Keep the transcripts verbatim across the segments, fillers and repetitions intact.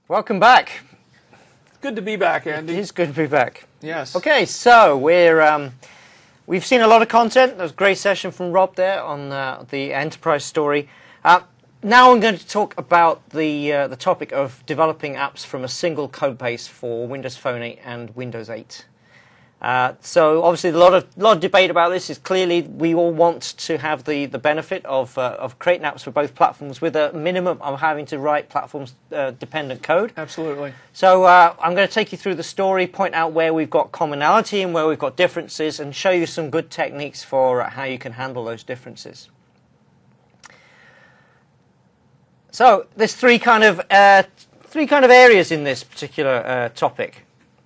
Welcome back. Good to be back, Andy. It is good to be back. Yes. Okay, so we're um, we've seen a lot of content. There was a great session from Rob there on uh, the enterprise story. Uh, now I'm going to talk about the uh, the topic of developing apps from a single code base for Windows Phone eight and Windows eight. Uh, so obviously a lot of lot of debate about this. Is clearly we all want to have the the benefit of uh, of creating apps for both platforms with a minimum of having to write platforms uh, dependent code. Absolutely. So uh, I'm going to take you through the story, point out where we've got commonality and where we've got differences, and show you some good techniques for uh, how you can handle those differences. So there's three kind of uh, three kind of areas in this particular uh, topic.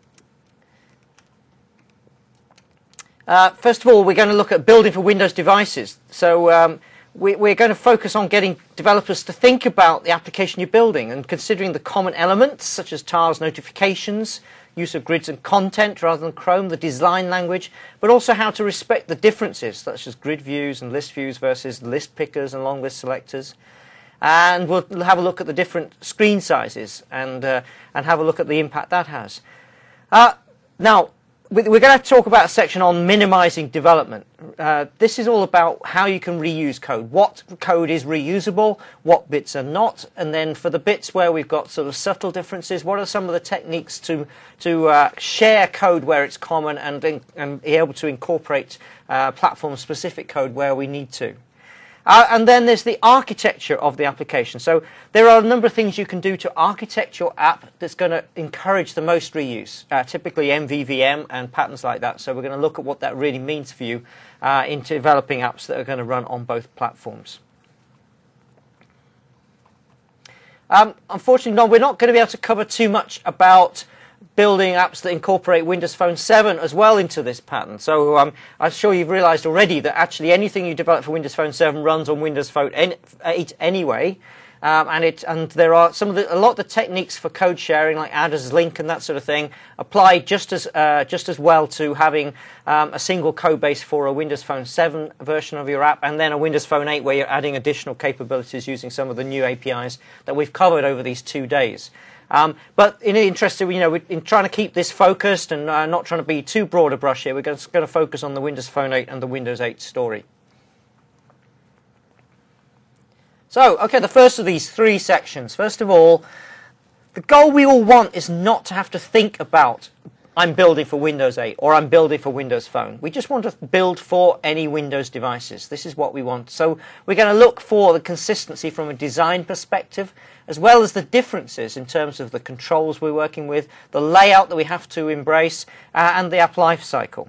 Uh, first of all, we're going to look at building for Windows devices. So um, we, we're going to focus on getting developers to think about the application you're building and considering the common elements such as tiles, notifications, use of grids and content rather than Chrome, the design language, but also how to respect the differences such as grid views and list views versus list pickers and long list selectors. And we'll have a look at the different screen sizes and, uh, and have a look at the impact that has. Uh, now, we're going to talk about a section on minimizing development. Uh, this is all about how you can reuse code. What code is reusable, what bits are not, and then for the bits where we've got sort of subtle differences, what are some of the techniques to, to uh, share code where it's common and, and be able to incorporate uh, platform-specific code where we need to. Uh, and then there's the architecture of the application. So there are a number of things you can do to architect your app that's going to encourage the most reuse, uh, typically M V V M and patterns like that. So we're going to look at what that really means for you uh, in developing apps that are going to run on both platforms. Um, unfortunately, no, we're not going to be able to cover too much about building apps that incorporate Windows Phone seven as well into this pattern. So um, I'm sure you've realized already that actually anything you develop for Windows Phone seven runs on Windows Phone eight anyway. Um, and it and there are some of the, a lot of the techniques for code sharing, like add as link and that sort of thing, apply just as uh, just as well to having um, a single code base for a Windows Phone seven version of your app, and then a Windows Phone eight where you're adding additional capabilities using some of the new A P Is that we've covered over these two days. Um, but in interest, you know, in trying to keep this focused and uh, not trying to be too broad a brush here, we're going to, going to focus on the Windows Phone eight and the Windows eight story. So, okay, the first of these three sections. First of all, the goal we all want is not to have to think about I'm building for Windows eight or I'm building for Windows Phone. We just want to build for any Windows devices. This is what we want. So we're going to look for the consistency from a design perspective, as well as the differences in terms of the controls we're working with, the layout that we have to embrace, uh, and the app life cycle.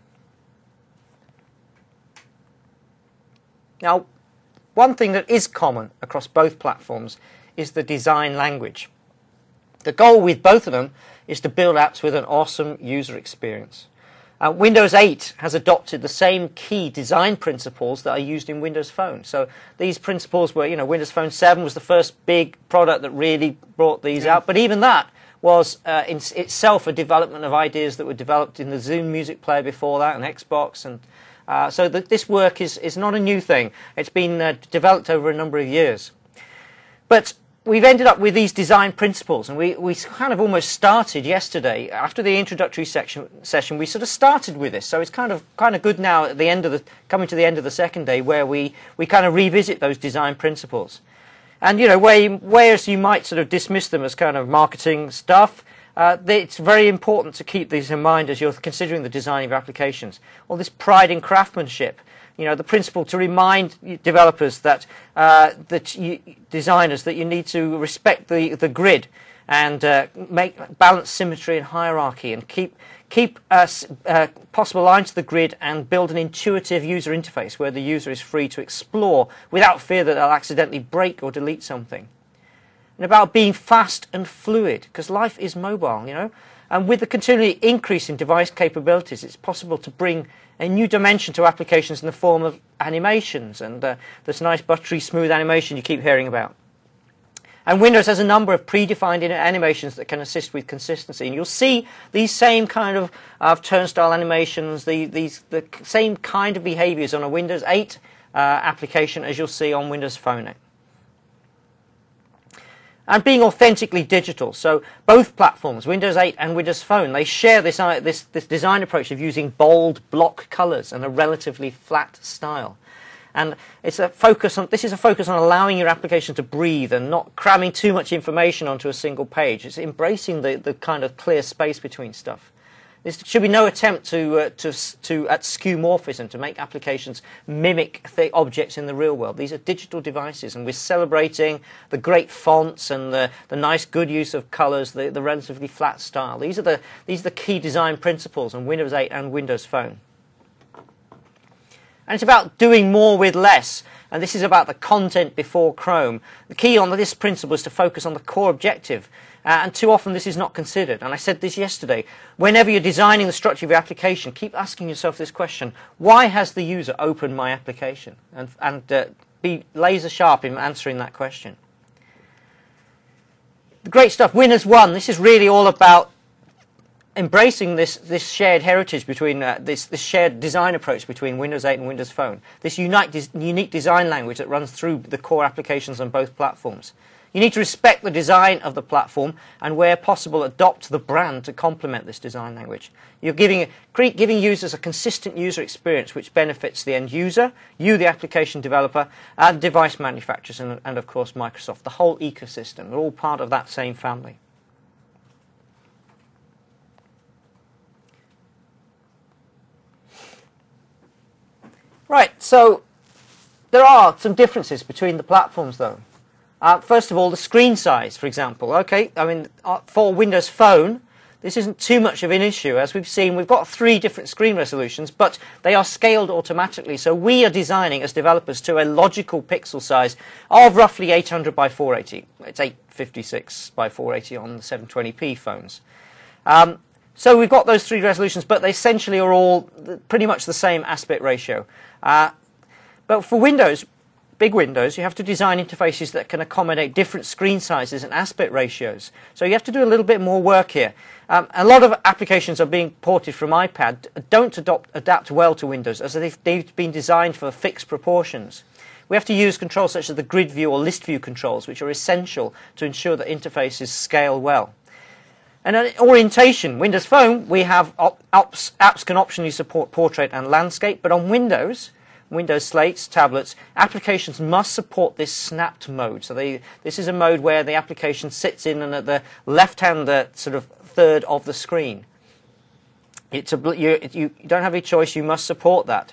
Now, one thing that is common across both platforms is the design language. The goal with both of them is to build apps with an awesome user experience. Uh, Windows eight has adopted the same key design principles that are used in Windows Phone. So these principles were, you know, Windows Phone seven was the first big product that really brought these yeah. out. But even that was uh, in itself a development of ideas that were developed in the Zune music player before that and Xbox. And uh, so the, this work is, is not a new thing. It's been uh, developed over a number of years. But we've ended up with these design principles, and we, we kind of almost started yesterday. After the introductory section, session, we sort of started with this. So it's kind of kind of good now at the end of the, coming to the end of the second day, where we, we kind of revisit those design principles. And, you know, where you, whereas you might sort of dismiss them as kind of marketing stuff, uh, they, it's very important to keep these in mind as you're considering the design of applications. All this pride in craftsmanship. You know, the principle to remind developers that uh, that you, designers that you need to respect the the grid and uh, make balance symmetry and hierarchy, and keep keep uh, uh, possible lines to the grid, and build an intuitive user interface where the user is free to explore without fear that they'll accidentally break or delete something. And about being fast and fluid, because life is mobile, you know. And with the continually increase in device capabilities, it's possible to bring a new dimension to applications in the form of animations, and uh, this nice buttery smooth animation you keep hearing about. And Windows has a number of predefined animations that can assist with consistency. And you'll see these same kind of uh, turnstile animations, the, these, the same kind of behaviors on a Windows eight uh, application as you'll see on Windows Phone eight. and being authentically digital. So both platforms, Windows eight and Windows Phone, they share this, uh, this, this design approach of using bold block colours and a relatively flat style. And it's a focus on, this is a focus on allowing your application to breathe and not cramming too much information onto a single page. It's embracing the, the kind of clear space between stuff. There should be no attempt to, uh, to, to at skeuomorphism, to make applications mimic the objects in the real world. These are digital devices, and we're celebrating the great fonts and the, the nice, good use of colours, the, the relatively flat style. These are, the, these are the key design principles on Windows eight and Windows Phone. And it's about doing more with less. And this is about the content before Chrome. The key on this principle is to focus on the core objective. Uh, and too often this is not considered. And I said this yesterday. Whenever you're designing the structure of your application, keep asking yourself this question. Why has the user opened my application? And, and uh, be laser sharp in answering that question. The great stuff. Winners won. This is really all about embracing this, this shared heritage between, uh, this, this shared design approach between Windows eight and Windows Phone. This unique, des unique design language that runs through the core applications on both platforms. You need to respect the design of the platform and, where possible, adopt the brand to complement this design language. You're giving, giving users a consistent user experience which benefits the end user, you, the application developer, and device manufacturers, and, and of course Microsoft. The whole ecosystem. They're all part of that same family. Right, so there are some differences between the platforms, though. Uh, first of all, the screen size, for example. Okay, I mean, uh, for Windows Phone, this isn't too much of an issue. As we've seen, we've got three different screen resolutions, but they are scaled automatically. So we are designing, as developers, to a logical pixel size of roughly eight hundred by four eighty. It's eight fifty-six by four eighty on the seven twenty p phones. Um, So we've got those three resolutions, but they essentially are all pretty much the same aspect ratio. Uh, but for Windows, big Windows, you have to design interfaces that can accommodate different screen sizes and aspect ratios. So you have to do a little bit more work here. Um, a lot of applications are being ported from iPad, don't adopt, adapt well to Windows, as they've, they've been designed for fixed proportions. We have to use controls such as the grid view or list view controls, which are essential to ensure that interfaces scale well. And uh, orientation, Windows Phone, we have op apps, apps can optionally support portrait and landscape, but on Windows, Windows slates, tablets, applications must support this snapped mode. So they, this is a mode where the application sits in and at the left-hand uh, sort of third of the screen. It's a, you, you don't have a choice, you must support that.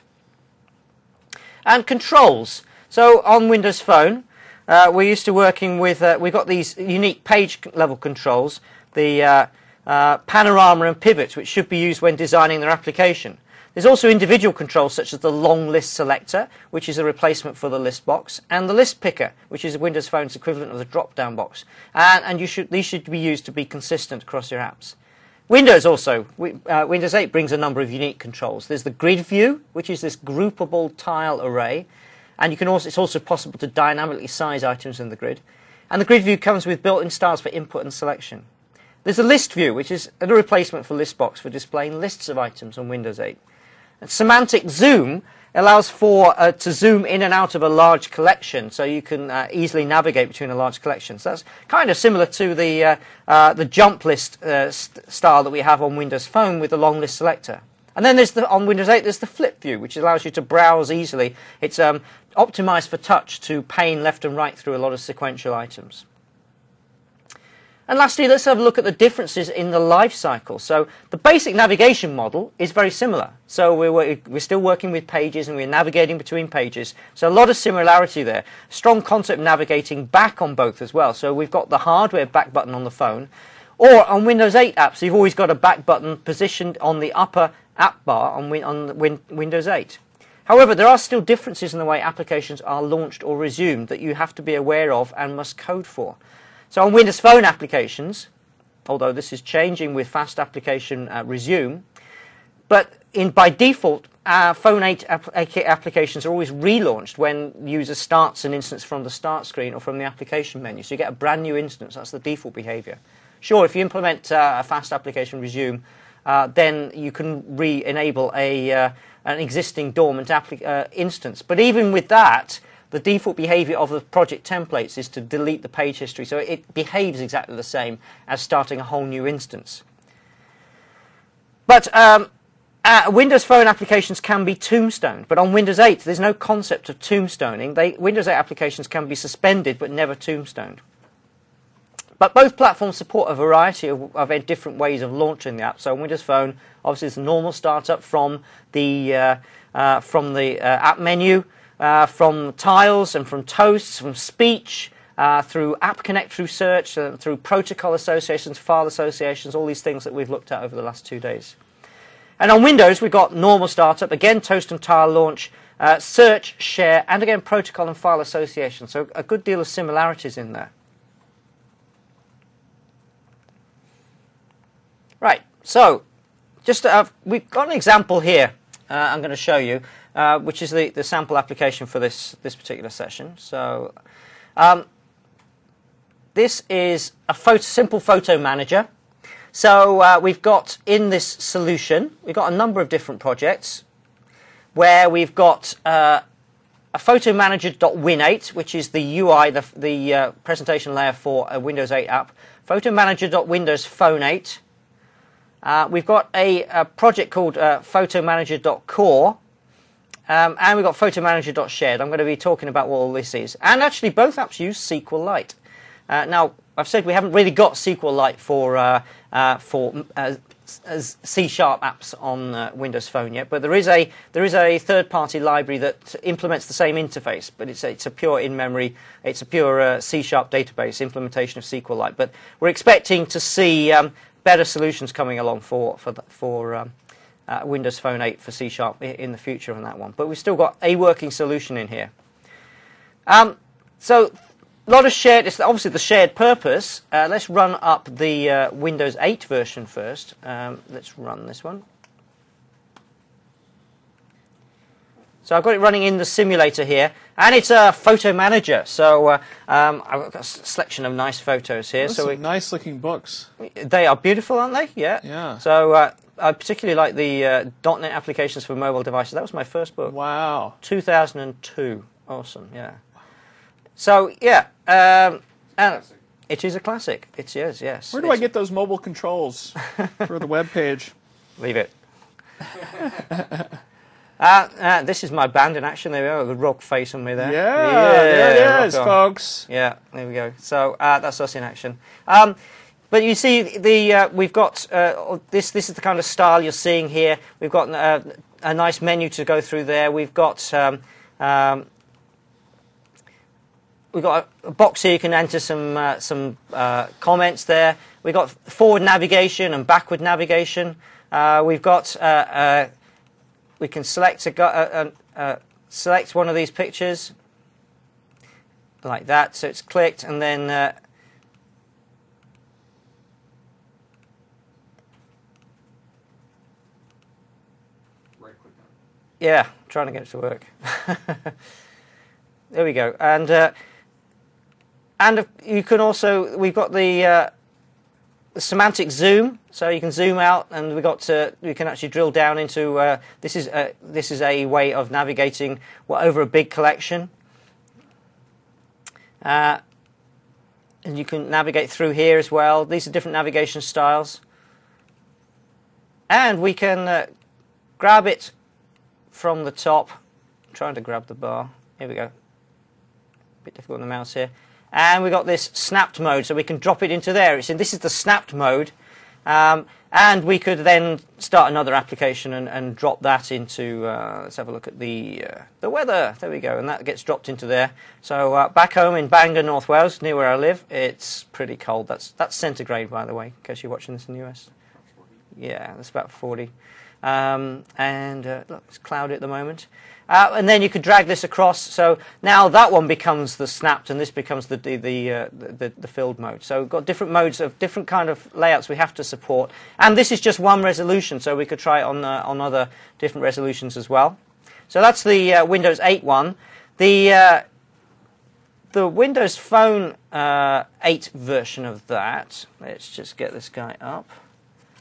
And controls. So on Windows Phone, uh, we're used to working with, uh, we've got these unique page level controls, the uh, uh, panorama and pivots, which should be used when designing their application. There's also individual controls such as the long list selector, which is a replacement for the list box, and the list picker, which is Windows Phone's equivalent of the drop-down box. And, and you should, these should be used to be consistent across your apps. Windows also, uh, Windows eight brings a number of unique controls. There's the grid view, which is this groupable tile array, and you can also, it's also possible to dynamically size items in the grid. And the grid view comes with built-in styles for input and selection. There's a list view, which is a replacement for list box for displaying lists of items on Windows eight. And semantic zoom allows for uh, to zoom in and out of a large collection, so you can uh, easily navigate between a large collection. So that's kind of similar to the uh, uh, the jump list uh, st style that we have on Windows Phone with the long list selector. And then there's the, on Windows eight, there's the flip view, which allows you to browse easily. It's um, optimized for touch to pane left and right through a lot of sequential items. And lastly, let's have a look at the differences in the life cycle. So the basic navigation model is very similar. So we're, we're still working with pages and we're navigating between pages. So a lot of similarity there. Strong concept of navigating back on both as well. So we've got the hardware back button on the phone. Or on Windows eight apps, you've always got a back button positioned on the upper app bar on, win on win Windows eight. However, there are still differences in the way applications are launched or resumed that you have to be aware of and must code for. So on Windows Phone applications, although this is changing with fast application uh, resume, but in, by default, uh, Phone eight ap applications are always relaunched when the user starts an instance from the start screen or from the application menu. So you get a brand new instance. That's the default behavior. Sure, if you implement uh, a fast application resume, uh, then you can re-enable a, uh, an existing dormant uh, instance. But even with that, the default behavior of the project templates is to delete the page history. So it behaves exactly the same as starting a whole new instance. But um, uh, Windows Phone applications can be tombstoned. But on Windows eight, there's no concept of tombstoning. They, Windows eight applications can be suspended, but never tombstoned. But both platforms support a variety of, of different ways of launching the app. So on Windows Phone, obviously, it's a normal startup from the uh, uh, from the uh, app menu, uh, from tiles and from toasts, from speech, uh, through App Connect, through search, uh, through protocol associations, file associations, all these things that we've looked at over the last two days. And on Windows, we've got normal startup, again, toast and tile launch, uh, search, share, and again, protocol and file association. So a good deal of similarities in there. Right, so just uh, we've got an example here uh, I'm going to show you, uh, which is the, the sample application for this, this particular session. So um, this is a photo, simple photo manager. So uh, we've got in this solution, we've got a number of different projects where we've got uh, a photo manager.win eight, which is the U I, the, the uh, presentation layer for a Windows eight app, photo manager.windows phone eight. Uh, we've got a, a project called uh, photo manager.core, um, and we've got photo manager.shared. I'm going to be talking about what all this is. And actually, both apps use SQLite. Uh, now, I've said we haven't really got SQLite for uh, uh, for uh, C sharp apps on uh, Windows Phone yet, but there is a there is a third-party library that implements the same interface, but it's a, it's a pure in-memory, it's a pure uh, C sharp database implementation of SQLite. But we're expecting to see Um, better solutions coming along for for for um, uh, Windows Phone eight for C sharp in the future on that one. But we've still got a working solution in here. Um, so a lot of shared. It's obviously the shared purpose. Uh, let's run up the uh, Windows eight version first. Um, let's run this one. So I've got it running in the simulator here, and it's a photo manager. So uh, um, I've got a selection of nice photos here. Those so some nice-looking books. They are beautiful, aren't they? Yeah. Yeah. So uh, I particularly like the uh, .NET applications for mobile devices. That was my first book. Wow. two thousand two. Awesome. Yeah. So yeah, um, and it is a classic. It is. Yes. Where do it's, I get those mobile controls for the web page? Leave it. Uh, uh, this is my band in action. There we go, the rock face on me there. Yeah, yeah there it is, on. folks. Yeah, there we go. So uh, that's us in action. Um, but you see, the uh, we've got uh, this. This is the kind of style you're seeing here. We've got uh, a nice menu to go through there. We've got um, um, we've got a, a box here. You can enter some uh, some uh, comments there. We've got forward navigation and backward navigation. Uh, we've got uh, uh, we can select a, a, a, a select one of these pictures like that. So it's clicked, and then uh, right click on it. Yeah, trying to get it to work. There we go, and uh, and you can also we've got the. Uh, The semantic zoom, so you can zoom out, and we got to we can actually drill down into uh, this is a, this is a way of navigating well, over a big collection, uh, and you can navigate through here as well. These are different navigation styles, and we can uh, grab it from the top. I'm trying to grab the bar. Here we go. A bit difficult on the mouse here. And we've got this snapped mode, so we can drop it into there. It's in, this is the snapped mode. Um, and we could then start another application and, and drop that into, uh, let's have a look at the uh, the weather. There we go, and that gets dropped into there. So uh, back home in Bangor, North Wales, near where I live, it's pretty cold. That's that's centigrade, by the way, in case you're watching this in the U S. Yeah, that's about forty. Um, and uh, look, it's cloudy at the moment. Uh, and then you could drag this across. So now that one becomes the snapped, and this becomes the the the, uh, the the filled mode. So we've got different modes of different kind of layouts we have to support. And this is just one resolution, so we could try it on uh, on other different resolutions as well. So that's the uh, Windows eight one. The uh, the Windows Phone uh, eight version of that. Let's just get this guy up.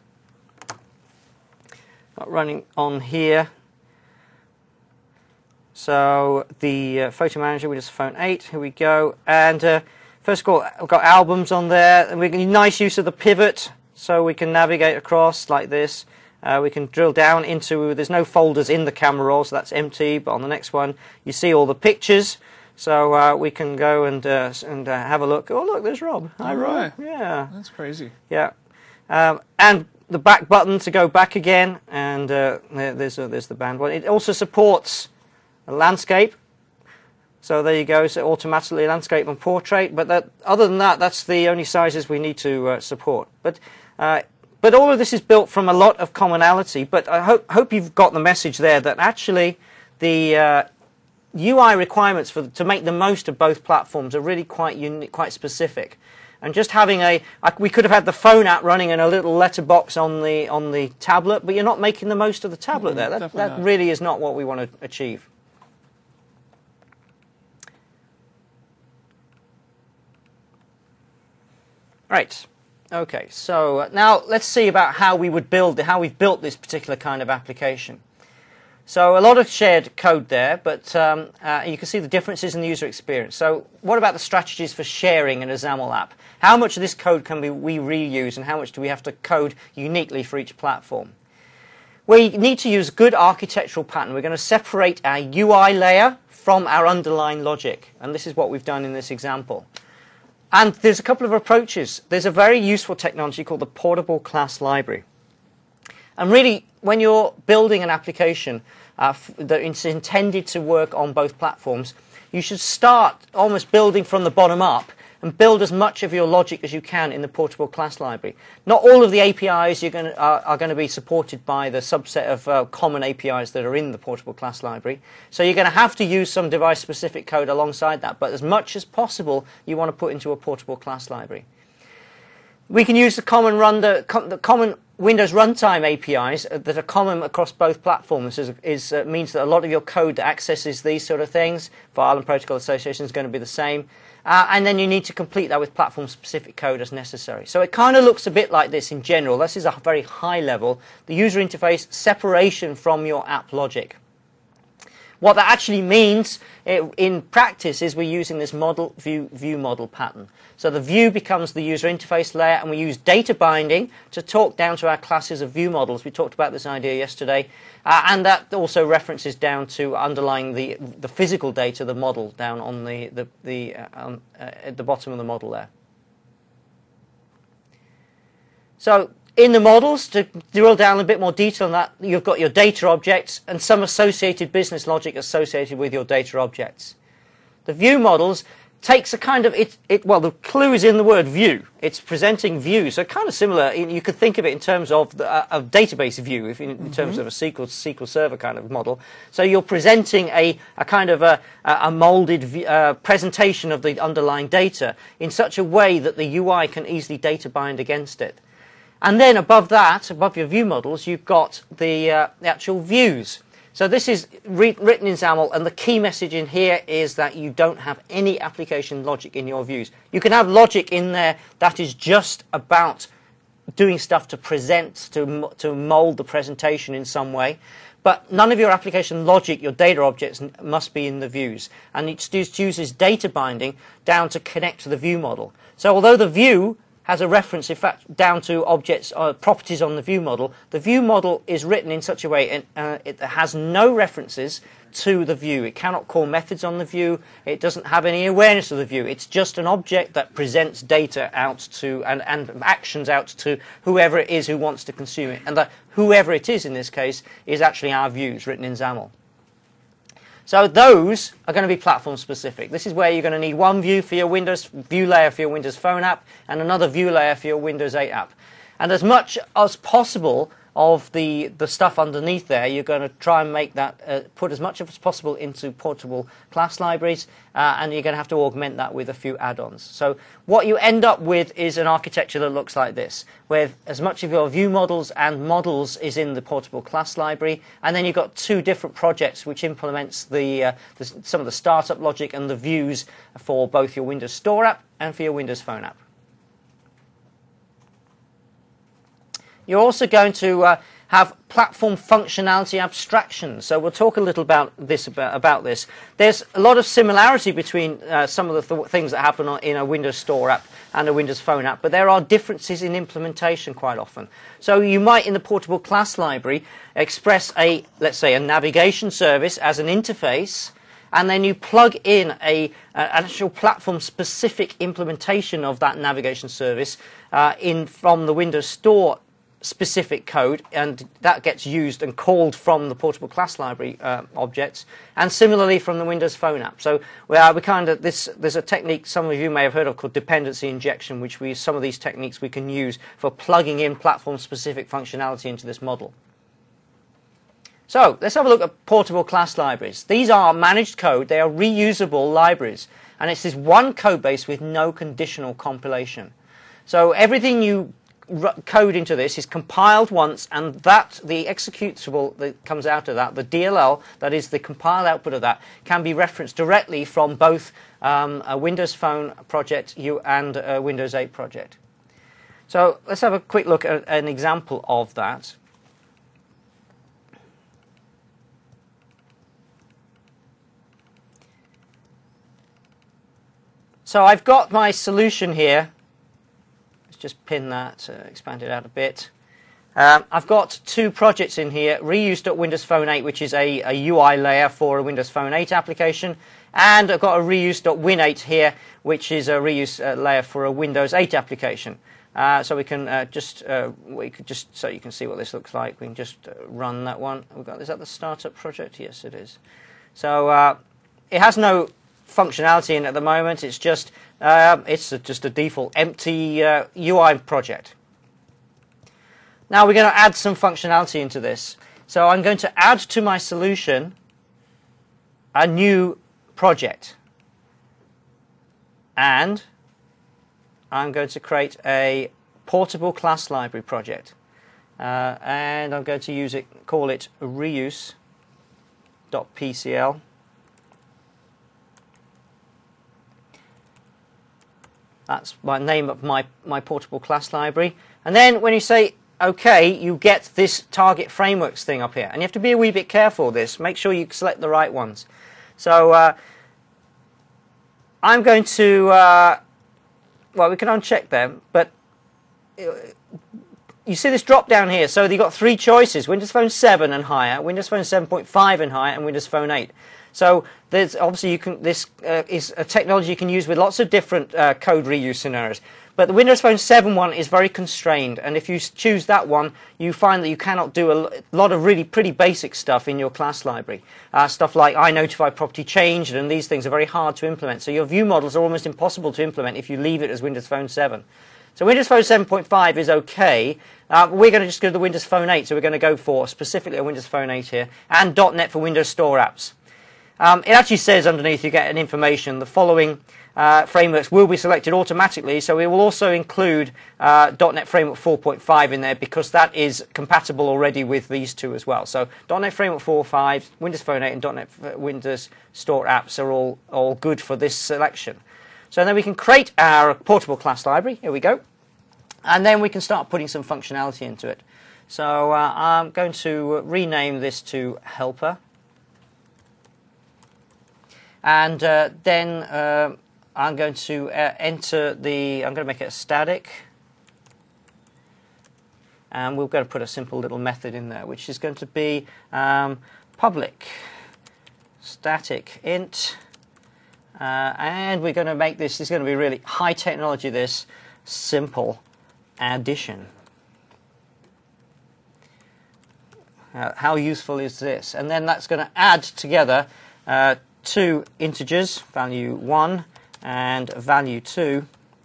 Got running on here. So the uh, photo manager, Windows Phone eight, here we go. And uh, first of all, we've got albums on there. And we get nice use of the pivot, so we can navigate across like this. Uh, we can drill down into, there's no folders in the camera roll, so that's empty. But on the next one, you see all the pictures. So uh, we can go and uh, and uh, have a look. Oh, look, there's Rob. Hi, Rob. Yeah. That's crazy. Yeah. Um, and the back button to go back again. And uh, there, there's, uh, there's the band one. It also supports a landscape. So there you go. So automatically landscape and portrait. But that, other than that, that's the only sizes we need to uh, support. But uh, but all of this is built from a lot of commonality. But I hope hope you've got the message there that actually the uh, U I requirements for to make the most of both platforms are really quite unique, quite specific, and just having a we could have had the phone app running in a little letterbox on the on the tablet, but you're not making the most of the tablet Mm-hmm, there. That, that not. really is not what we want to achieve. Right. Okay. So uh, now let's see about how we would build how we've built this particular kind of application. So a lot of shared code there, but um, uh, you can see the differences in the user experience. So what about the strategies for sharing in a XAML app? How much of this code can we, we reuse, and how much do we have to code uniquely for each platform? We need to use a good architectural pattern. We're going to separate our U I layer from our underlying logic, and this is what we've done in this example. And there's a couple of approaches. There's a very useful technology called the Portable Class Library. And really, when you're building an application uh, that is intended to work on both platforms, you should start almost building from the bottom up and build as much of your logic as you can in the Portable Class Library. Not all of the A P Is you're gonna, are, are going to be supported by the subset of uh, common A P Is that are in the Portable Class Library. So you're going to have to use some device-specific code alongside that. But as much as possible, you want to put into a Portable Class Library. We can use the common run the, the common Windows runtime A P Is that are common across both platforms. Is, is uh, means that a lot of your code that accesses these sort of things, file and protocol association, is going to be the same. Uh, and then you need to complete that with platform-specific code as necessary. So it kind of looks a bit like this in general. This is a very high level. The user interface separation from your app logic. What that actually means in practice is we're using this model view view model pattern. So the view becomes the user interface layer, and we use data binding to talk down to our classes of view models. We talked about this idea yesterday, uh, and that also references down to underlying the the physical data, the model down on the the, the uh, um, uh, at the bottom of the model there. So in the models, to drill down a bit more detail on that, you've got your data objects and some associated business logic associated with your data objects. The view models takes a kind of, it, it, well, the clue is in the word view. It's presenting views. So kind of similar, you could think of it in terms of the, uh, of database view, if in, in mm-hmm. terms of a S Q L, S Q L Server kind of model. So you're presenting a, a kind of a, a molded uh, presentation of the underlying data in such a way that the U I can easily data bind against it. And then above that, above your view models, you've got the, uh, the actual views. So this is re written in XAML, and the key message in here is that you don't have any application logic in your views. You can have logic in there that is just about doing stuff to present, to, to mold the presentation in some way. But none of your application logic, your data objects, must be in the views. And it uses data binding down to connect to the view model. So although the view has a reference, in fact, down to objects, uh, properties on the view model, the view model is written in such a way and uh, it has no references to the view. It cannot call methods on the view. It doesn't have any awareness of the view. It's just an object that presents data out to and, and actions out to whoever it is who wants to consume it. And that whoever it is in this case is actually our views written in XAML. So those are going to be platform specific. This is where you're going to need one view for your Windows view layer for your Windows Phone app and another view layer for your Windows eight app. And as much as possible of the, the stuff underneath there, you're going to try and make that, uh, put as much as possible into portable class libraries, uh, and you're going to have to augment that with a few add-ons. So what you end up with is an architecture that looks like this, where as much of your view models and models is in the portable class library, and then you've got two different projects which implements the, uh, the, some of the startup logic and the views for both your Windows Store app and for your Windows Phone app. You're also going to uh, have platform functionality abstractions. So we'll talk a little about this. About, about this. There's a lot of similarity between uh, some of the th things that happen on, in a Windows Store app and a Windows Phone app, but there are differences in implementation quite often. So you might, in the portable class library, express a, let's say, a navigation service as an interface, and then you plug in a, an actual platform-specific implementation of that navigation service uh, in from the Windows Store specific code, and that gets used and called from the portable class library uh, objects, and similarly from the Windows Phone app. So we are we kind of this. There's a technique some of you may have heard of called dependency injection, which we some of these techniques we can use for plugging in platform-specific functionality into this model. So let's have a look at portable class libraries. These are managed code. They are reusable libraries, and it's this one code base with no conditional compilation. So everything you code into this is compiled once, and that the executable that comes out of that, the D L L, that is the compiled output of that, can be referenced directly from both um, a Windows Phone project and a Windows eight project. So let's have a quick look at an example of that. So I've got my solution here. Just pin that, uh, expand it out a bit. Um, I've got two projects in here, reuse.windows phone eight, which is a, a U I layer for a Windows Phone eight application, and I've got a reuse.win eight here, which is a reuse uh, layer for a Windows eight application. Uh, so we can uh, just, uh, we could just, so you can see what this looks like, we can just uh, run that one. We've got, is that the startup project? Yes, it is. So uh, it has no functionality in at the moment. It's just uh, it's a, just a default empty uh, U I project. Now we're going to add some functionality into this. So I'm going to add to my solution a new project, and I'm going to create a portable class library project, uh, and I'm going to use it, call it reuse.pcl. That's my name of my, my portable class library. And then when you say OK, you get this target frameworks thing up here. And you have to be a wee bit careful with this. Make sure you select the right ones. So uh, I'm going to, uh, well, we can uncheck them. But you see this drop down here. So you've got three choices, Windows Phone seven and higher, Windows Phone seven point five and higher, and Windows Phone eight. So there's obviously you can, this uh, is a technology you can use with lots of different uh, code reuse scenarios. But the Windows Phone seven one is very constrained, and if you choose that one, you find that you cannot do a lot of really pretty basic stuff in your class library. Uh, stuff like iNotify property changed, and these things are very hard to implement. So your view models are almost impossible to implement if you leave it as Windows Phone seven. So Windows Phone seven point five is OK. Uh, we're going to just go to the Windows Phone eight, so we're going to go for specifically a Windows Phone eight here, and dot net for Windows Store apps. Um, it actually says underneath, you get an information, the following uh, frameworks will be selected automatically, so we will also include uh, dot net Framework four point five in there, because that is compatible already with these two as well. So dot net Framework four point five, Windows Phone eight and dot net Windows Store apps are all, all good for this selection. So then we can create our portable class library, here we go, and then we can start putting some functionality into it. So uh, I'm going to rename this to Helper. And uh, then uh, I'm going to uh, enter the, I'm going to make it a static. And we're going to put a simple little method in there, which is going to be um, public static int. Uh, and we're going to make this, this is going to be really high technology, this simple addition. Uh, how useful is this? And then that's going to add together uh, two integers, value one and value two,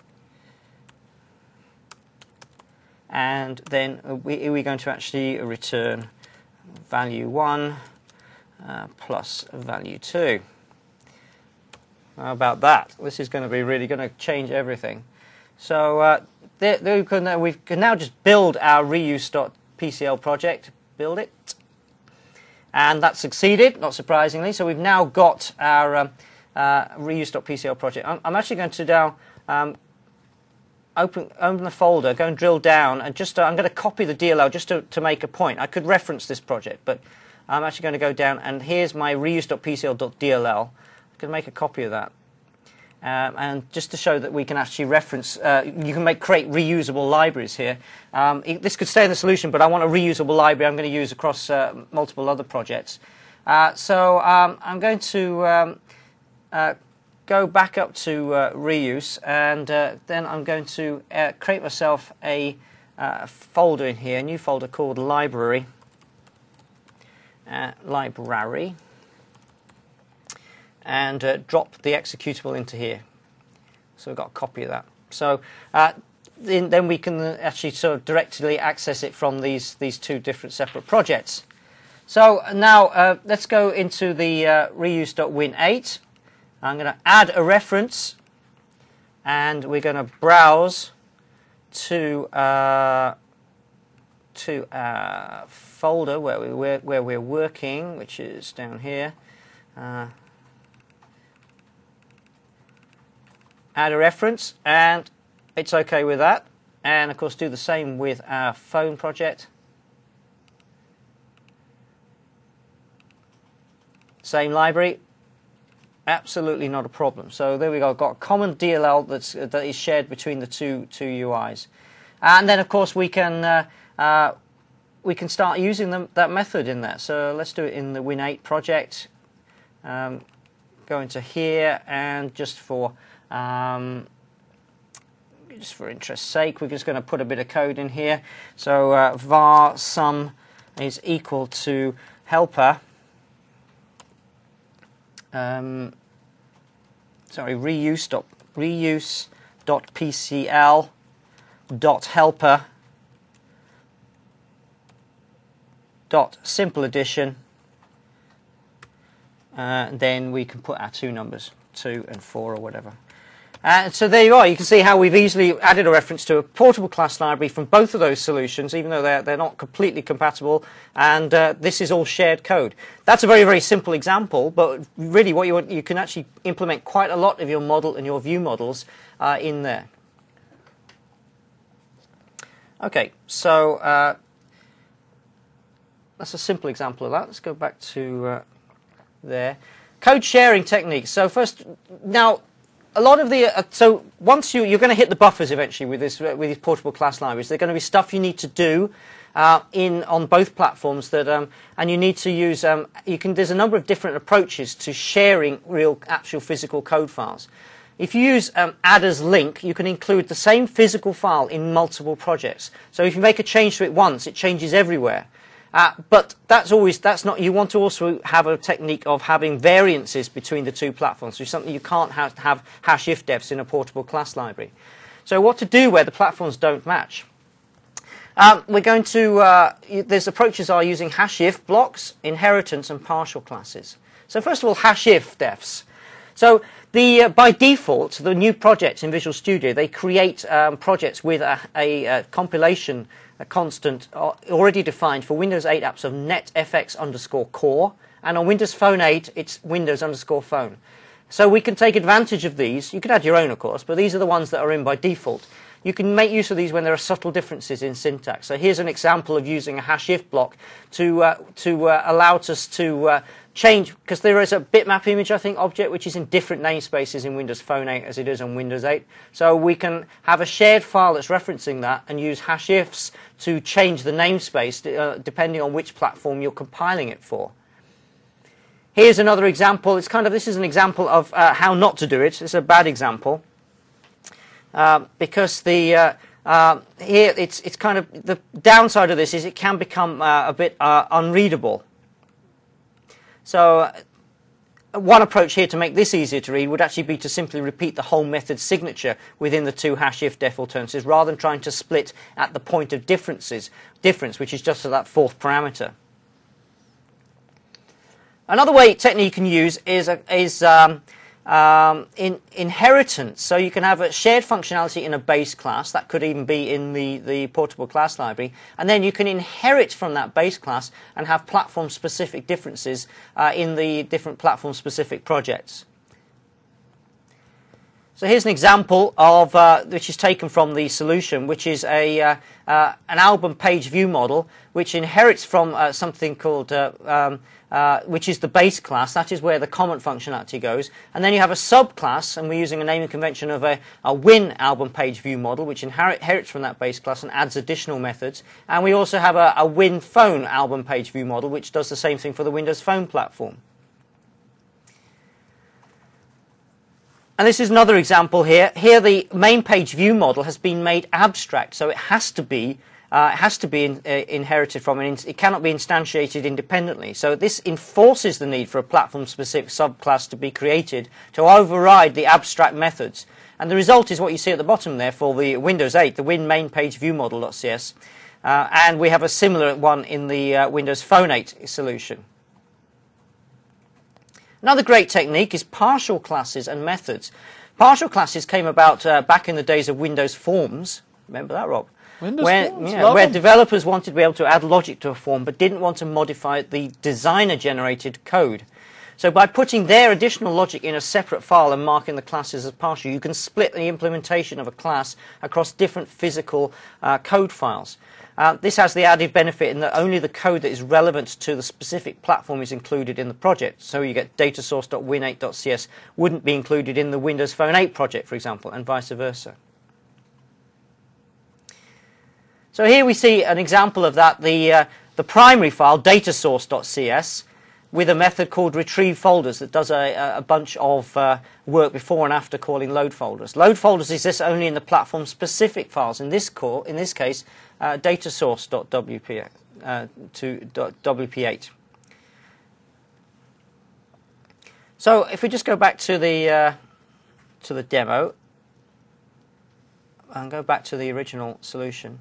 and then we, we're going to actually return value one uh, plus value two. How about that? This is going to be really going to change everything. So uh, there, there we, can, uh, we can now just build our reuse.pcl project, build it. And that succeeded, not surprisingly. So we've now got our um, uh, reuse.pcl project. I'm, I'm actually going to now um, open open the folder, go and drill down, and just uh, I'm going to copy the D L L just to, to make a point. I could reference this project, but I'm actually going to go down, and here's my reuse dot P C L dot D L L. I can make a copy of that. Um, and just to show that we can actually reference, uh, you can make create reusable libraries here. Um, it, this could stay in the solution, but I want a reusable library I'm going to use across uh, multiple other projects. Uh, so um, I'm going to um, uh, go back up to uh, reuse, and uh, then I'm going to uh, create myself a uh, folder in here, a new folder called library. Uh, library. And uh, drop the executable into here. So we've got a copy of that. So uh, in, then we can actually sort of directly access it from these, these two different separate projects. So now uh, let's go into the uh, reuse dot win eight. I'm going to add a reference, and we're going to browse to uh, to a folder where, we, where, where we're working, which is down here. Uh, add a reference, and it's okay with that. And of course do the same with our phone project. Same library, absolutely not a problem. So there we go, got a common D L L that's, that is shared between the two, two U Is. And then of course we can, uh, uh, we can start using them, that method in there. So let's do it in the win eight project. Um, go into here, and just for Um, just for interest's sake, we're just going to put a bit of code in here. So uh, var sum is equal to helper. Um, sorry, reuse dot reuse dot pcl dot helper dot simple addition. Uh, then we can put our two numbers, two and four or whatever. And so there you are. You can see how we've easily added a reference to a portable class library from both of those solutions, even though they're, they're not completely compatible. And uh, this is all shared code. That's a very, very simple example, but really what you want, you can actually implement quite a lot of your model and your view models uh, in there. Okay, so uh, that's a simple example of that. Let's go back to uh, there. Code sharing techniques. So first, now, a lot of the, uh, so once you, you're going to hit the buffers eventually with this, uh, with these portable class libraries. They're going to be stuff you need to do uh, in, on both platforms that, um, and you need to use, um, you can, there's a number of different approaches to sharing real, actual physical code files. If you use um, add as link, you can include the same physical file in multiple projects. So if you make a change to it once, it changes everywhere. Uh, but that's always, that's not, you want to also have a technique of having variances between the two platforms, which is something you can't have, have hash if defs in a portable class library. So what to do where the platforms don't match? Um, we're going to, uh, there's approaches are using hash if blocks, inheritance, and partial classes. So first of all, hash if defs. So the, uh, by default, the new projects in Visual Studio, they create um, projects with a, a, a compilation a constant already defined for Windows eight apps of netfx underscore core, and on Windows Phone eight it's Windows underscore phone. So we can take advantage of these. You could add your own, of course, but these are the ones that are in by default. You can make use of these when there are subtle differences in syntax. So here's an example of using a hash if block to uh, to uh, allow us to uh, change, because there is a bitmap image, I think, object which is in different namespaces in Windows Phone eight as it is on Windows eight. So we can have a shared file that's referencing that and use hash ifs to change the namespace uh, depending on which platform you're compiling it for. Here's another example. It's kind of, this is an example of uh, how not to do it. It's a bad example. Uh, because the uh, uh, here it's it's kind of the downside of this is it can become uh, a bit uh, unreadable. So uh, one approach here to make this easier to read would actually be to simply repeat the whole method signature within the two hash if def alternatives, rather than trying to split at the point of differences difference, which is just for that fourth parameter. Another way technique you can use is a, is um, Um, in inheritance. So you can have a shared functionality in a base class, that could even be in the, the portable class library, and then you can inherit from that base class and have platform specific differences uh, in the different platform specific projects. So here's an example of uh, which is taken from the solution, which is a uh, uh, an album page view model, which inherits from uh, something called uh, um, uh, which is the base class. That is where the comment functionality goes, and then you have a subclass, and we're using a naming convention of a, a Win album page view model, which inherit, inherits from that base class and adds additional methods. And we also have a, a Win Phone album page view model, which does the same thing for the Windows Phone platform. And this is another example here. Here the main page view model has been made abstract, so it has to be uh, it has to be in, uh, inherited from, and it cannot be instantiated independently. So this enforces the need for a platform-specific subclass to be created to override the abstract methods. And the result is what you see at the bottom there for the Windows eight, the Win main page view model.cs, uh, and we have a similar one in the uh, Windows Phone eight solution. Another great technique is partial classes and methods. Partial classes came about uh, back in the days of Windows Forms. Remember that, Rob? Windows where, Forms, yeah, love where them. developers wanted to be able to add logic to a form but didn't want to modify the designer-generated code. So by putting their additional logic in a separate file and marking the classes as partial, you can split the implementation of a class across different physical uh, code files. Uh, this has the added benefit in that only the code that is relevant to the specific platform is included in the project. So you get datasource dot win eight dot c s wouldn't be included in the Windows Phone eight project, for example, and vice versa. So here we see an example of that, the, uh, the primary file, datasource dot c s, with a method called retrieve folders that does a, a bunch of uh, work before and after calling load folders. Load folders exists only in the platform-specific files. In this call, in this case, uh, datasource dot w p uh, to w p eight. So if we just go back to the uh, to the demo and go back to the original solution.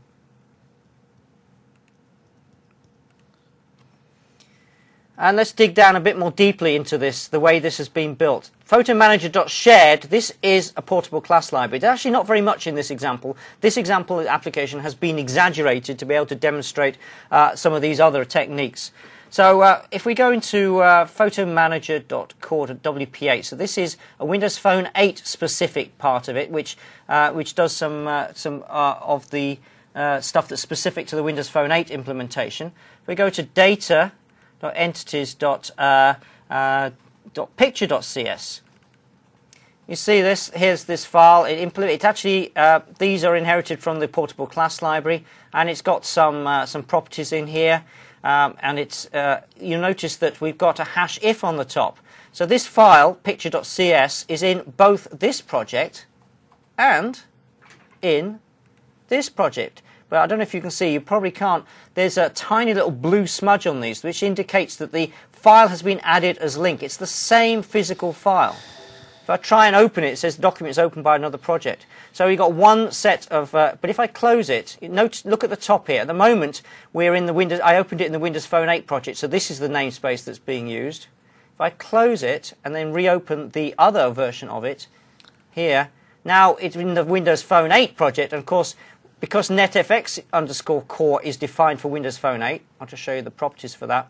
And let's dig down a bit more deeply into this, the way this has been built. PhotoManager.shared, this is a portable class library. There's actually not very much in this example. This example application has been exaggerated to be able to demonstrate uh, some of these other techniques. So uh, if we go into uh, photomanager.core dot w p eight, so this is a Windows Phone eight specific part of it, which uh, which does some uh, some uh, of the uh, stuff that's specific to the Windows Phone eight implementation. If we go to data. entities dot picture dot c s. You see this? Here's this file. It, it actually uh, these are inherited from the portable class library, and it's got some uh, some properties in here. Um, and it's uh, you notice that we've got a hash if on the top. So this file picture dot c s is in both this project and in this project. But I don't know if you can see, you probably can't. There's a tiny little blue smudge on these, which indicates that the file has been added as link. It's the same physical file. If I try and open it, it says the document is opened by another project. So you've got one set of, uh, but if I close it, note, look at the top here. At the moment, we're in the Windows, I opened it in the Windows Phone eight project, so this is the namespace that's being used. If I close it and then reopen the other version of it here, now it's in the Windows Phone eight project, and of course, because netfx underscore core is defined for Windows Phone eight, I'll just show you the properties for that.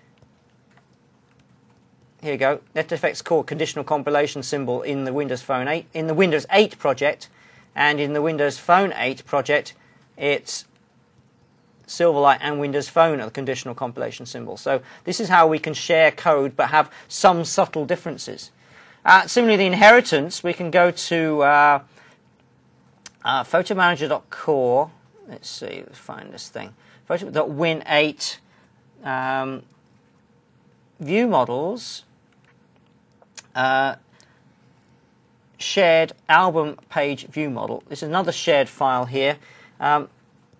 Here you go, netfx core conditional compilation symbol in the Windows Phone eight. In the Windows eight project and in the Windows Phone eight project, it's Silverlight and Windows Phone are the conditional compilation symbol. So this is how we can share code but have some subtle differences. Uh, similarly, the inheritance, we can go to uh, Uh, photomanager.core, let's see, let's find this thing, photo.win eight um, view models, uh, shared album page view model. This is another shared file here. Um,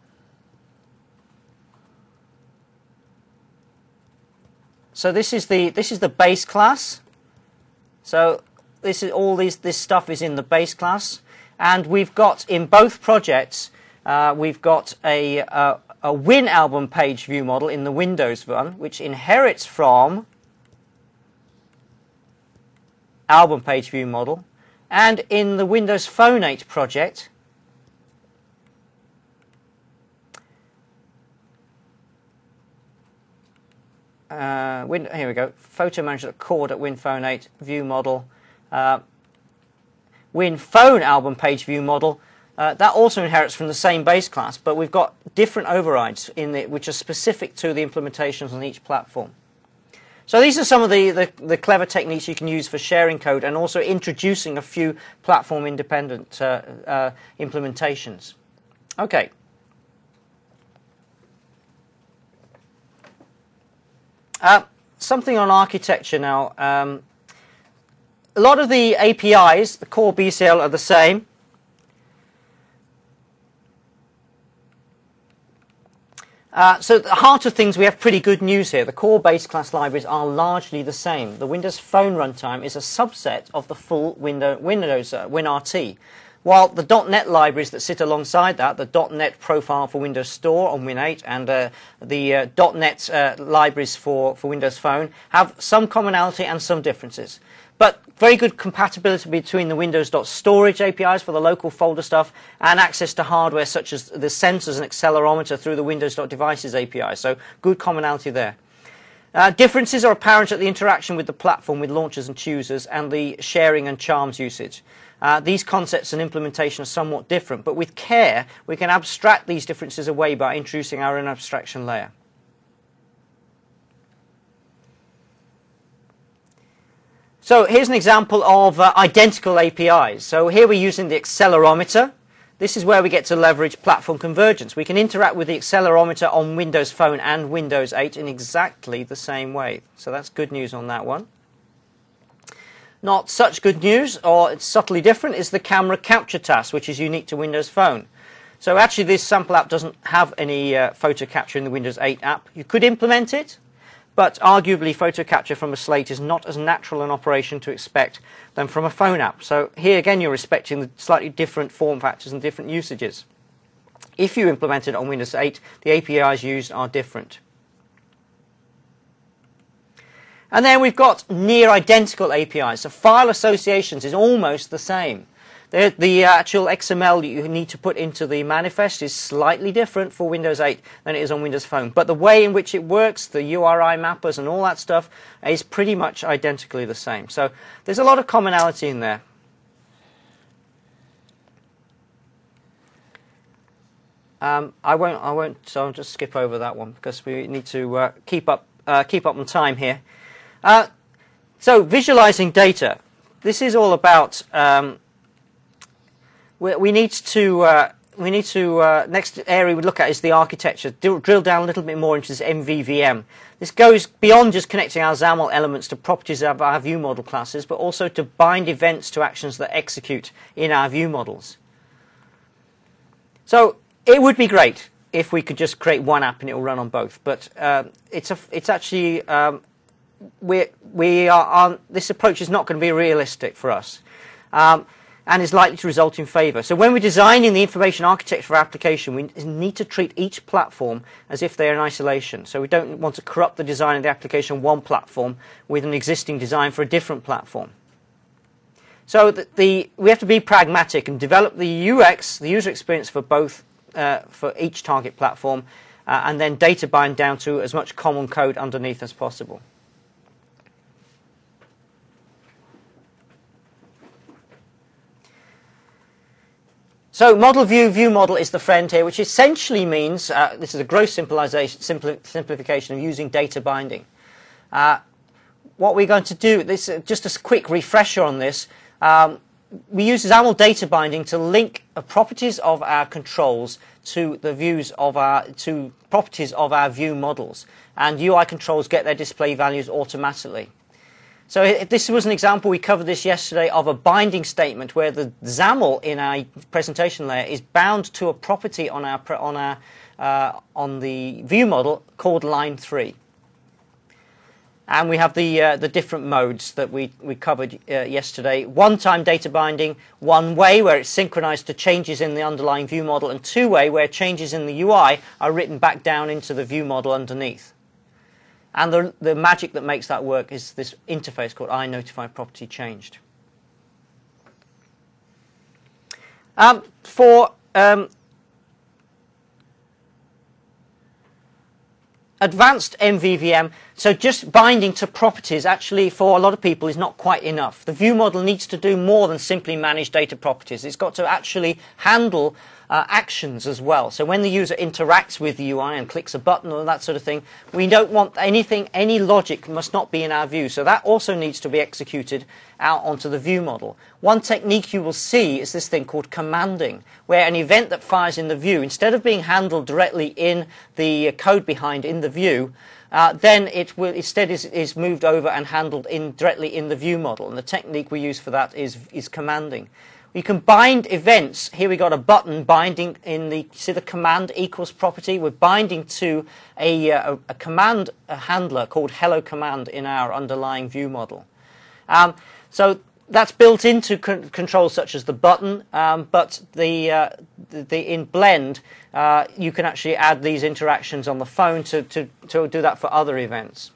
so this is the this is the base class. So this is all these this stuff is in the base class. And we've got, in both projects, uh, we've got a, a, a Win album page view model in the Windows one, which inherits from album page view model. And in the Windows Phone eight project, uh, win, here we go, photomanager.core.winphone eight view model. Uh, Win Phone album page view model, uh, that also inherits from the same base class, but we've got different overrides in it which are specific to the implementations on each platform. So these are some of the, the, the clever techniques you can use for sharing code and also introducing a few platform-independent uh, uh, implementations. Okay. Uh, something on architecture now. Um, a lot of the A P Is, the core B C L, are the same. Uh, so at the heart of things, we have pretty good news here. The core base class libraries are largely the same. The Windows Phone runtime is a subset of the full window, Windows uh, WinRT, while the dot net libraries that sit alongside that, the dot net profile for Windows Store on Win eight and uh, the uh, dot net uh, libraries for, for Windows Phone, have some commonality and some differences. But very good compatibility between the Windows.Storage A P Is for the local folder stuff and access to hardware such as the sensors and accelerometer through the Windows.Devices A P I. So good commonality there. Uh, differences are apparent at the interaction with the platform with launchers and choosers and the sharing and charms usage. Uh, these concepts and implementation are somewhat different, but with care we can abstract these differences away by introducing our own abstraction layer. So here's an example of uh, identical A P Is. So here we're using the accelerometer. This is where we get to leverage platform convergence. We can interact with the accelerometer on Windows Phone and Windows eight in exactly the same way. So that's good news on that one. Not such good news, or it's subtly different, is the camera capture task, which is unique to Windows Phone. So actually this sample app doesn't have any uh, photo capture in the Windows eight app. You could implement it, but arguably photo capture from a slate is not as natural an operation to expect than from a phone app. So here again you're respecting the slightly different form factors and different usages. If you implement it on Windows eight, the A P Is used are different. And then we've got near identical A P Is. So file associations is almost the same. The, the actual X M L that you need to put into the manifest is slightly different for Windows eight than it is on Windows Phone. But the way in which it works, the U R I mappers and all that stuff, is pretty much identically the same. So there's a lot of commonality in there. Um, I won't. I won't. So I'll just skip over that one because we need to uh, keep up. Uh, keep up on time here. Uh, so visualizing data. This is all about. Um, we, we need to. Uh, we need to. Uh, next area we look at is the architecture. Do, drill down a little bit more into this M V V M. This goes beyond just connecting our XAML elements to properties of our view model classes, but also to bind events to actions that execute in our view models. So it would be great if we could just create one app and it will run on both, but uh, it's a, it's actually um, we we are on, this approach is not going to be realistic for us, um, and is likely to result in failure. So when we're designing the information architecture for our application, we need to treat each platform as if they're in isolation. So we don't want to corrupt the design of the application on one platform with an existing design for a different platform. So the, the we have to be pragmatic and develop the U X, the user experience for both. Uh, for each target platform, uh, and then data bind down to as much common code underneath as possible. So model view, view model is the friend here, which essentially means, uh, this is a gross simplification, simpli simplification of using data binding. Uh, what we're going to do, this uh, just a quick refresher on this, um, we use XAML data binding to link the properties of our controls to the views of our to properties of our view models, and U I controls get their display values automatically. So if this was an example, we covered this yesterday, of a binding statement where the XAML in our presentation layer is bound to a property on our on our uh, on the view model called line three. And we have the, uh, the different modes that we, we covered uh, yesterday. One-time data binding, one-way where it's synchronized to changes in the underlying view model, and two-way where changes in the U I are written back down into the view model underneath. And the, the magic that makes that work is this interface called iNotifyPropertyChanged. Um, for um, advanced M V V M, so just binding to properties actually for a lot of people is not quite enough. The view model needs to do more than simply manage data properties. It's got to actually handle uh, actions as well. So when the user interacts with the U I and clicks a button or that sort of thing, we don't want anything, any logic must not be in our view. So that also needs to be executed out onto the view model. One technique you will see is this thing called commanding, where an event that fires in the view, instead of being handled directly in the code behind in the view, uh, then it will instead is, is moved over and handled in, directly in the view model. And the technique we use for that is, is commanding. You can bind events. Here we got a button binding in the, see the command equals property. We're binding to a, a, a command a handler called hello command in our underlying view model. Um, so that's built into con controls such as the button, um, but the, uh, the, the in Blend uh, you can actually add these interactions on the phone to, to, to do that for other events.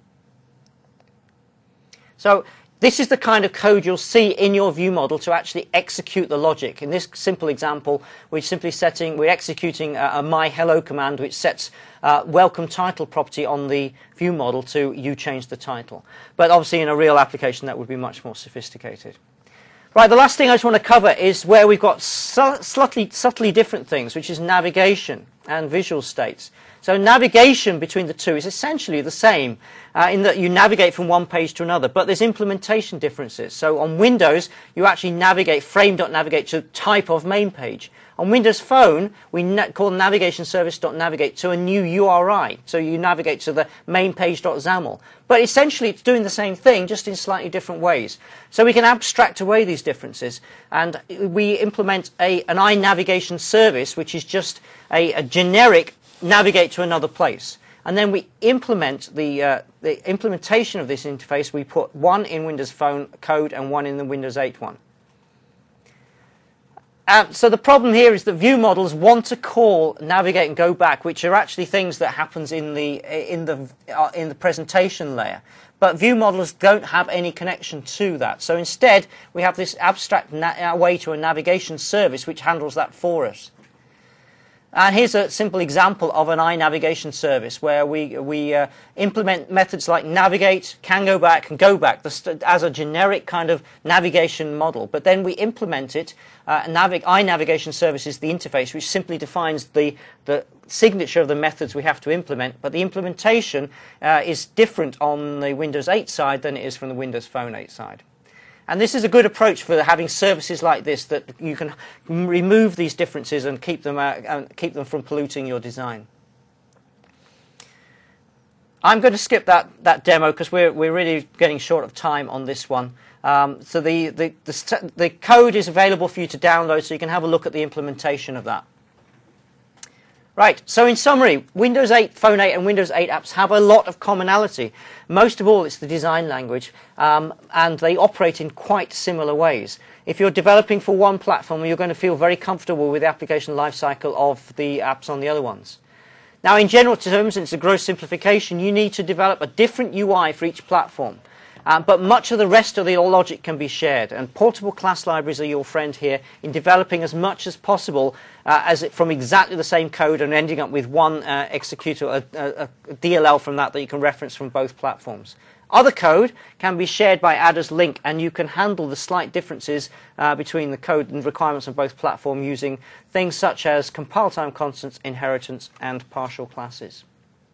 So this is the kind of code you'll see in your view model to actually execute the logic. In this simple example, we're simply setting, we're executing a, a my hello command which sets uh, welcome title property on the view model to you change the title. But obviously in a real application that would be much more sophisticated. Right, the last thing I just want to cover is where we've got su subtly, subtly different things, which is navigation and visual states. So navigation between the two is essentially the same uh, in that you navigate from one page to another, but there's implementation differences. So on Windows, you actually navigate, frame.navigate to type of main page. On Windows Phone, we na call navigation service.navigate to a new U R I. So you navigate to the main page.xaml. But essentially, it's doing the same thing, just in slightly different ways. So we can abstract away these differences, and we implement a, an iNavigation service, which is just a, a generic navigate to another place. And then we implement the, uh, the implementation of this interface. We put one in Windows Phone code and one in the Windows eight one. Um, so the problem here is that view models want to call navigate and go back, which are actually things that happens in the in the uh, in the presentation layer. But view models don't have any connection to that. So instead, we have this abstract na way to a navigation service which handles that for us. And here's a simple example of an iNavigation service where we, we uh, implement methods like navigate, can go back, and go back as a generic kind of navigation model. But then we implement it, uh, navig iNavigation service is the interface which simply defines the, the signature of the methods we have to implement. But the implementation uh, is different on the Windows eight side than it is from the Windows Phone eight side. And this is a good approach for having services like this that you can remove these differences and keep them, uh, and keep them from polluting your design. I'm going to skip that, that demo because we're, we're really getting short of time on this one. Um, so the, the, the, the code is available for you to download so you can have a look at the implementation of that. Right, so in summary, Windows eight, Phone eight and Windows eight apps have a lot of commonality. Most of all, it's the design language, um, and they operate in quite similar ways. If you're developing for one platform, you're going to feel very comfortable with the application lifecycle of the apps on the other ones. Now, in general terms, and it's a gross simplification, you need to develop a different U I for each platform. Um, but much of the rest of the logic can be shared, and portable class libraries are your friend here in developing as much as possible uh, as it, from exactly the same code and ending up with one uh, executor, a, a, a D L L from that that you can reference from both platforms. Other code can be shared by add as link, and you can handle the slight differences uh, between the code and requirements of both platforms using things such as compile time constants, inheritance, and partial classes.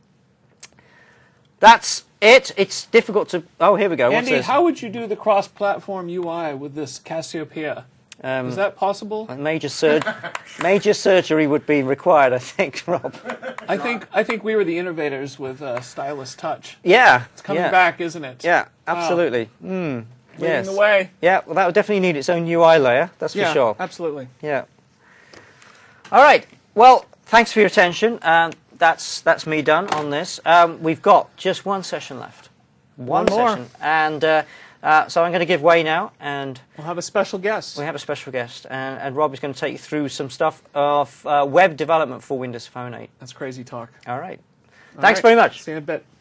That's it. It's difficult to... Oh, here we go. Andy, how would you do the cross-platform U I with this Cassiopeia? Um, Is that possible? Major, sur major surgery would be required, I think, Rob. I think I think we were the innovators with uh, Stylus Touch. Yeah. It's coming yeah. back, isn't it? Yeah, absolutely. Wow. Mm, Leading yes. the way. Yeah, well, that would definitely need its own U I layer, that's yeah, for sure. absolutely. Yeah. All right. Well, thanks for your attention. Um, that's, that's me done on this. Um, we've got just one session left. One, one more. session. And... Uh, Uh, so I'm going to give way now, and we'll have a special guest. We have a special guest, and, and Rob is going to take you through some stuff of uh, web development for Windows Phone eight. That's crazy talk. All right. All Thanks right. very much. See you in a bit.